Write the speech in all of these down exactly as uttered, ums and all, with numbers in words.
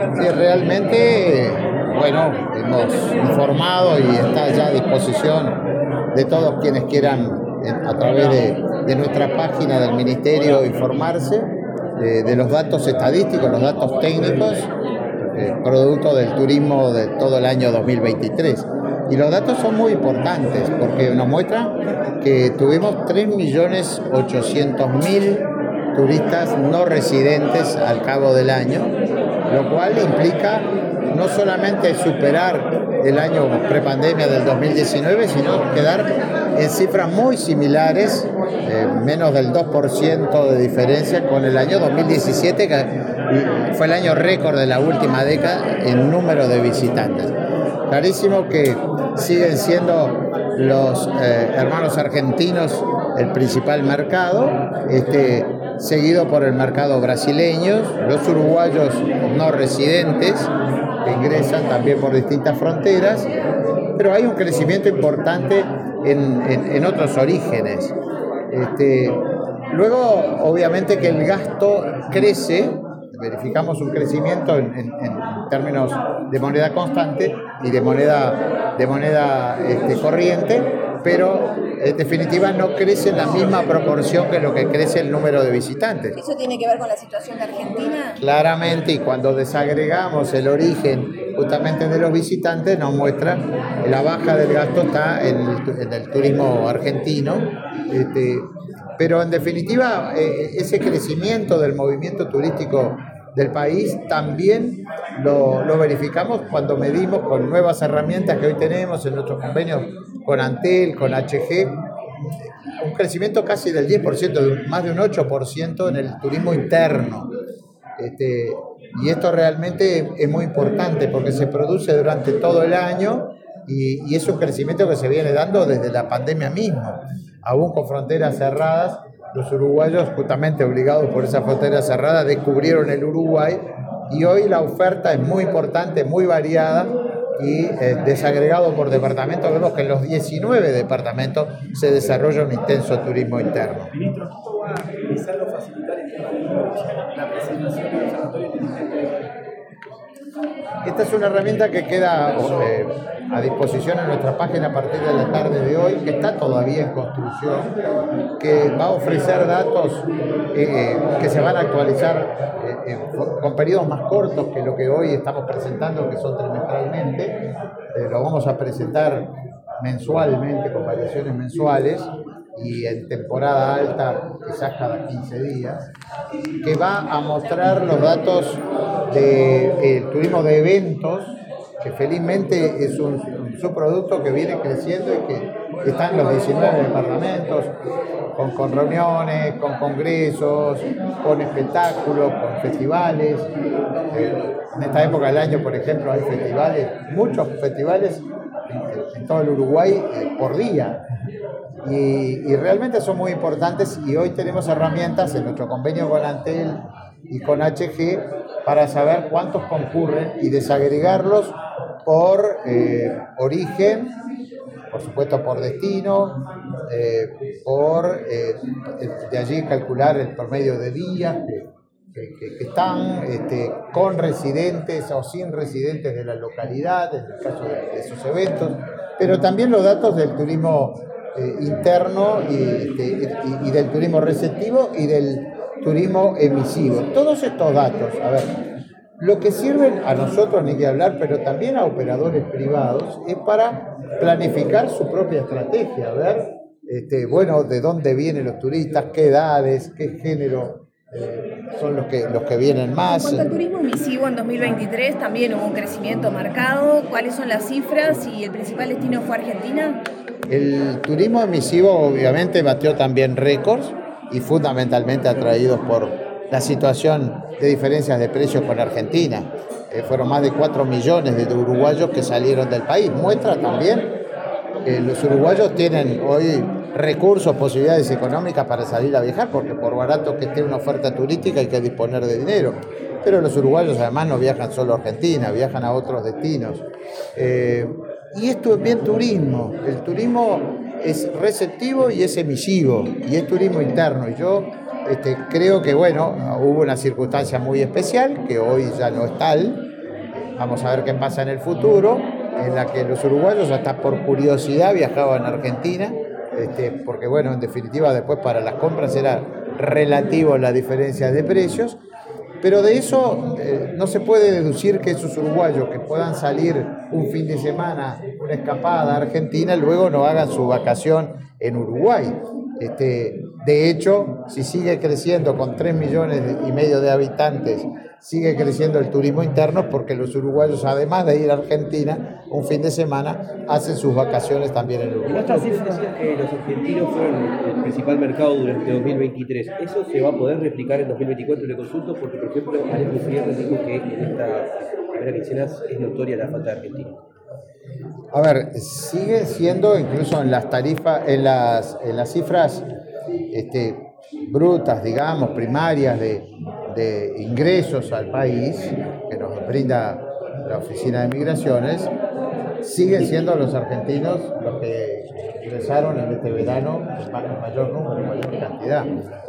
Sí, realmente, bueno, hemos informado y está ya a disposición de todos quienes quieran a través de, de nuestra página del Ministerio informarse de, de los datos estadísticos, los datos técnicos, eh, producto del turismo de todo el año dos mil veintitrés. Y los datos son muy importantes porque nos muestran que tuvimos tres millones ochocientos mil turistas no residentes al cabo del año, lo cual implica no solamente superar el año prepandemia del dos mil diecinueve, sino quedar en cifras muy similares, eh, menos del dos por ciento de diferencia con el año dos mil diecisiete, que fue el año récord de la última década en número de visitantes. Clarísimo que siguen siendo los eh, hermanos argentinos el principal mercado, este, seguido por el mercado brasileño, los uruguayos no residentes que ingresan también por distintas fronteras, pero hay un crecimiento importante en, en, en otros orígenes. Este, luego, obviamente que el gasto crece, verificamos un crecimiento en, en, en términos de moneda constante y de moneda, de moneda este, corriente, pero en definitiva no crece en la misma proporción que lo que crece el número de visitantes. ¿Eso tiene que ver con la situación de Argentina? Claramente, y cuando desagregamos el origen justamente de los visitantes, nos muestra que la baja del gasto está en el, en el turismo argentino, este, pero en definitiva eh, ese crecimiento del movimiento turístico del país también lo, lo verificamos cuando medimos con nuevas herramientas que hoy tenemos en nuestros convenios con Antel, con H G, un crecimiento casi del diez por ciento, más de un ocho por ciento en el turismo interno. Este, y esto realmente es muy importante porque se produce durante todo el año y, y es un crecimiento que se viene dando desde la pandemia misma, aún con fronteras cerradas. Los uruguayos, justamente obligados por esa frontera cerrada, descubrieron el Uruguay y hoy la oferta es muy importante, muy variada y eh, desagregado por departamento, vemos que en los diecinueve departamentos se desarrolla un intenso turismo interno. Ministro, ¿cómo va a agilizar o facilitar el tema de números, la presentación del observatorio inteligente? Esta es una herramienta que queda eh, a disposición en nuestra página a partir de la tarde de hoy, que está todavía en construcción, que va a ofrecer datos eh, que se van a actualizar eh, eh, con periodos más cortos que lo que hoy estamos presentando, que son trimestralmente. Eh, lo vamos a presentar mensualmente, con variaciones mensuales, y en temporada alta quizás cada quince días, que va a mostrar los datos del de, turismo de eventos, que felizmente es un, un subproducto que viene creciendo y que está en los diecinueve departamentos, con, con reuniones, con congresos, con espectáculos, con festivales. Eh, en esta época del año, por ejemplo, hay festivales, muchos festivales en, en todo el Uruguay eh, por día. Y, y realmente son muy importantes y hoy tenemos herramientas en nuestro convenio con Antel y con H G para saber cuántos concurren y desagregarlos por eh, origen, por supuesto por destino, eh, por eh, de allí calcular el promedio de días que, que, que están este, con residentes o sin residentes de la localidad, en el caso de, de esos eventos, pero también los datos del turismo Eh, interno y, este, y, y del turismo receptivo y del turismo emisivo. Todos estos datos, a ver, lo que sirven a nosotros, ni que hablar, pero también a operadores privados, es para planificar su propia estrategia, a ver, este, bueno, de dónde vienen los turistas, qué edades, qué género eh, son los que, los que vienen más. En cuanto al turismo emisivo en dos mil veintitrés también hubo un crecimiento marcado. ¿Cuáles son las cifras y el principal destino fue Argentina? El turismo emisivo obviamente batió también récords y fundamentalmente atraídos por la situación de diferencias de precios con Argentina. Eh, fueron más de cuatro millones de uruguayos que salieron del país. Muestra también que los uruguayos tienen hoy recursos, posibilidades económicas para salir a viajar, porque por barato que esté una oferta turística hay que disponer de dinero. Pero los uruguayos además no viajan solo a Argentina, viajan a otros destinos. Eh, Y esto es bien turismo. El turismo es receptivo y es emisivo, y es turismo interno. Y yo este, creo que, bueno, hubo una circunstancia muy especial, que hoy ya no es tal, vamos a ver qué pasa en el futuro, en la que los uruguayos hasta por curiosidad viajaban a Argentina, este, porque bueno, en definitiva después para las compras era relativo la diferencia de precios, pero de eso eh, no se puede deducir que esos uruguayos que puedan salir un fin de semana, una escapada a Argentina, luego no hagan su vacación en Uruguay. Este, de hecho, si sigue creciendo con tres millones y medio de habitantes, sigue creciendo el turismo interno porque los uruguayos, además de ir a Argentina un fin de semana, hacen sus vacaciones también en Uruguay. Esta cifra decía que los argentinos fueron el principal mercado durante dos mil veintitrés. ¿Eso se va a poder replicar en dos mil veinticuatro? Le consulto porque, por ejemplo, Alex Gutiérrez dijo que en esta primera quincena es notoria la falta de argentinos. A ver, sigue siendo incluso en las tarifas, en las, en las cifras este, brutas, digamos, primarias de, de ingresos al país que nos brinda la Oficina de Migraciones, siguen siendo los argentinos los que ingresaron en este verano en mayor número, en mayor cantidad.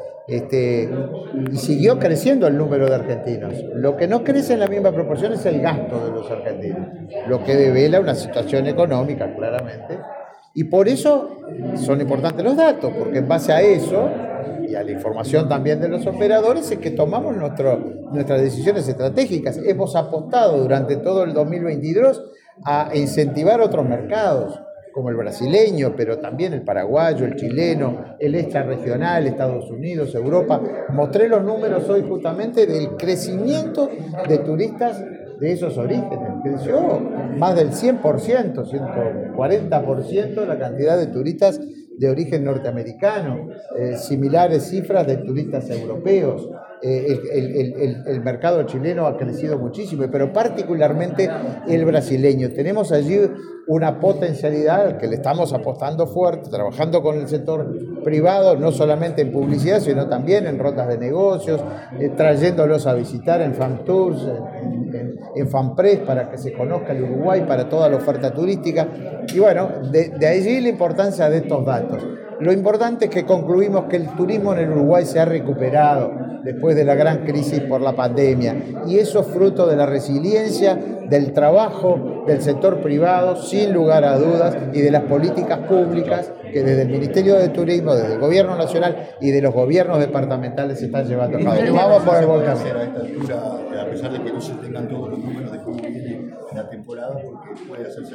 Este, y siguió creciendo el número de argentinos. Lo que no crece en la misma proporción es el gasto de los argentinos, lo que devela una situación económica claramente, y por eso son importantes los datos, porque en base a eso y a la información también de los operadores es que tomamos nuestro, nuestras decisiones estratégicas. Hemos apostado durante todo el dos mil veintidós a incentivar otros mercados, como el brasileño, pero también el paraguayo, el chileno, el extrarregional, Estados Unidos, Europa. Mostré los números hoy justamente del crecimiento de turistas de esos orígenes. Creció más del cien por ciento, ciento cuarenta por ciento la cantidad de turistas de origen norteamericano, eh, similares cifras de turistas europeos. Eh, el, el, el, el mercado chileno ha crecido muchísimo, pero particularmente el brasileño. Tenemos allí una potencialidad que le estamos apostando fuerte, trabajando con el sector privado, no solamente en publicidad, sino también en rutas de negocios, eh, trayéndolos a visitar en fan tours, en, en, en fanpress, para que se conozca el Uruguay, para toda la oferta turística. Y bueno, de, de allí la importancia de estos datos. Lo importante es que concluimos que el turismo en el Uruguay se ha recuperado después de la gran crisis por la pandemia, y eso es fruto de la resiliencia, del trabajo del sector privado, sin lugar a dudas, y de las políticas públicas que desde el Ministerio de Turismo, desde el Gobierno Nacional y de los gobiernos departamentales se están llevando a cabo. Vamos por el volcán. A esta altura, a pesar de que no se tengan todos los números de cómo viene la temporada, porque puede hacerse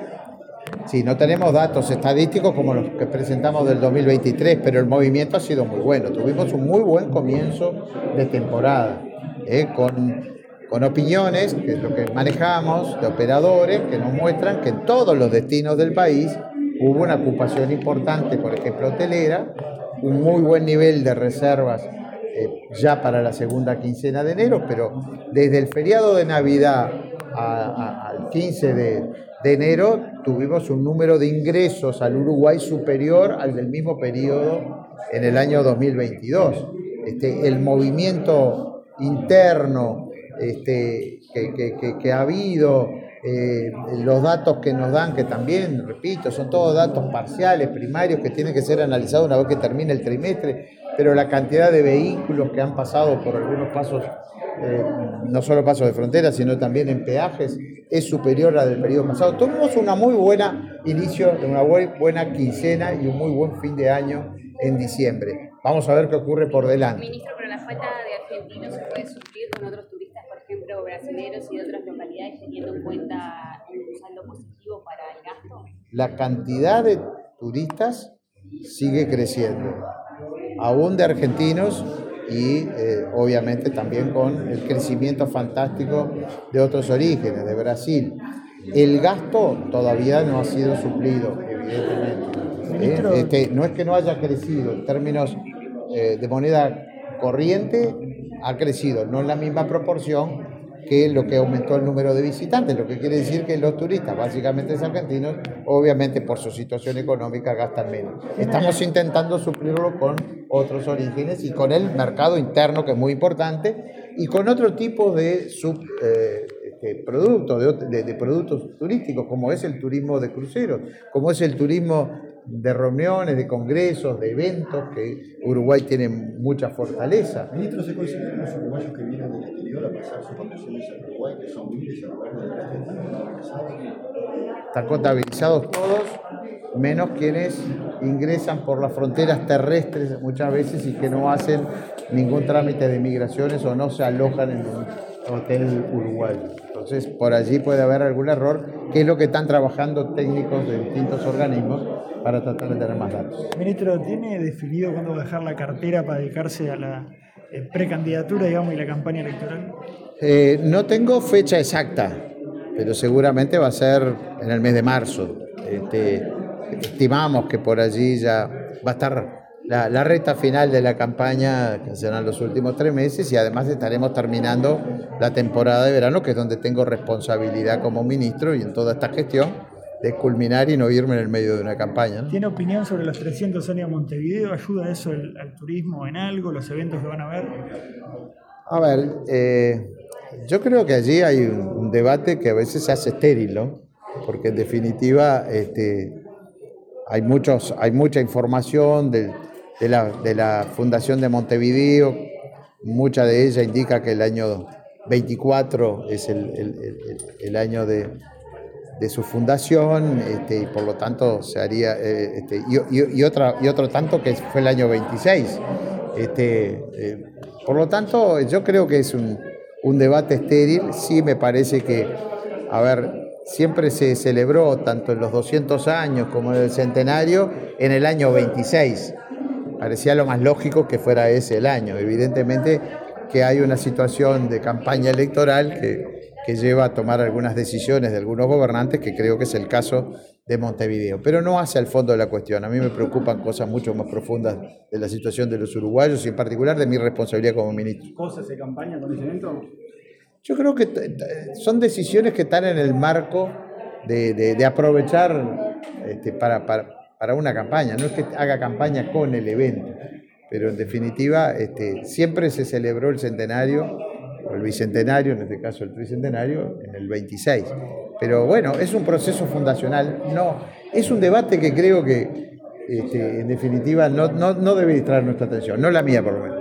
Sí, no tenemos datos estadísticos como los que presentamos del dos mil veintitrés, pero el movimiento ha sido muy bueno. Tuvimos un muy buen comienzo de temporada, ¿eh? con, con opiniones, que es lo que manejamos, de operadores que nos muestran que en todos los destinos del país hubo una ocupación importante, por ejemplo, hotelera, un muy buen nivel de reservas eh, ya para la segunda quincena de enero, pero desde el feriado de Navidad a, a, al quince de de enero tuvimos un número de ingresos al Uruguay superior al del mismo periodo en el año dos mil veintidós. Este, el movimiento interno este, que, que, que, que ha habido, eh, los datos que nos dan, que también, repito, son todos datos parciales, primarios, que tienen que ser analizados una vez que termine el trimestre, pero la cantidad de vehículos que han pasado por algunos pasos, eh, no solo pasos de frontera, sino también en peajes, es superior a la del periodo pasado. Tuvimos una muy buena inicio, una buena quincena y un muy buen fin de año en diciembre. Vamos a ver qué ocurre por delante. Ministro, pero la falta de argentinos se puede suplir con otros turistas, por ejemplo, brasileños y de otras localidades, teniendo en cuenta un saldo positivo para el gasto. La cantidad de turistas sigue creciendo, aún de argentinos, y eh, obviamente también con el crecimiento fantástico de otros orígenes, de Brasil. El gasto todavía no ha sido suplido, evidentemente. ¿eh? Este, no es que no haya crecido en términos eh, de moneda corriente, ha crecido, no en la misma proporción que lo que aumentó el número de visitantes, lo que quiere decir que los turistas, básicamente argentinos, obviamente por su situación económica gastan menos. Estamos intentando suplirlo con otros orígenes y con el mercado interno, que es muy importante, y con otro tipo de sub, eh, este, productos, de, de, de productos turísticos, como es el turismo de cruceros, como es el turismo de reuniones, de congresos, de eventos, que Uruguay tiene mucha fortaleza. Ministro, ¿se consideran los uruguayos que vienen del exterior a pasar sus vacaciones a Uruguay, que son miles en lugar del resto de los Están contabilizados todos, menos quienes ingresan por las fronteras terrestres muchas veces y que no hacen ningún trámite de migraciones o no se alojan en un hotel uruguayo. Entonces, por allí puede haber algún error, que es lo que están trabajando técnicos de distintos organismos para tratar de tener más datos. Ministro, ¿tiene definido cuándo va a dejar la cartera para dedicarse a la eh, precandidatura, digamos, y la campaña electoral? Eh, no tengo fecha exacta, pero seguramente va a ser en el mes de marzo. Este, estimamos que por allí ya va a estar la, la recta final de la campaña, que serán los últimos tres meses, y además estaremos terminando la temporada de verano, que es donde tengo responsabilidad como ministro y en toda esta gestión, de culminar y no irme en el medio de una campaña, ¿no? ¿Tiene opinión sobre los trescientos años de Montevideo? ¿Ayuda eso el, al turismo en algo, los eventos que van a ver? A ver, eh, yo creo que allí hay un, un debate que a veces se hace estéril, ¿no? Porque en definitiva este, hay, muchos, hay mucha información de, de, la, de la Fundación de Montevideo, mucha de ella indica que el año veinticuatro es el, el, el, el año de... de su fundación, este, y por lo tanto se haría, eh, este, y, y, y, otra, y otro tanto que fue el año veintiséis. Este, eh, por lo tanto, yo creo que es un, un debate estéril. Sí me parece que, a ver, siempre se celebró, tanto en los doscientos años como en el centenario, en el año veintiséis. Parecía lo más lógico que fuera ese el año. Evidentemente que hay una situación de campaña electoral que que lleva a tomar algunas decisiones de algunos gobernantes, que creo que es el caso de Montevideo. Pero no hace al fondo de la cuestión. A mí me preocupan cosas mucho más profundas de la situación de los uruguayos y en particular de mi responsabilidad como ministro. ¿Cosas de campaña con ese evento? Yo creo que son decisiones que están en el marco de, de, de aprovechar este, para, para, para una campaña. No es que haga campaña con el evento, pero en definitiva este, siempre se celebró el centenario, o el bicentenario, en este caso el tricentenario, en el veintiséis. Pero bueno, es un proceso fundacional, no, es un debate que creo que este, en definitiva no, no, no debe distraer nuestra atención, no la mía por lo menos.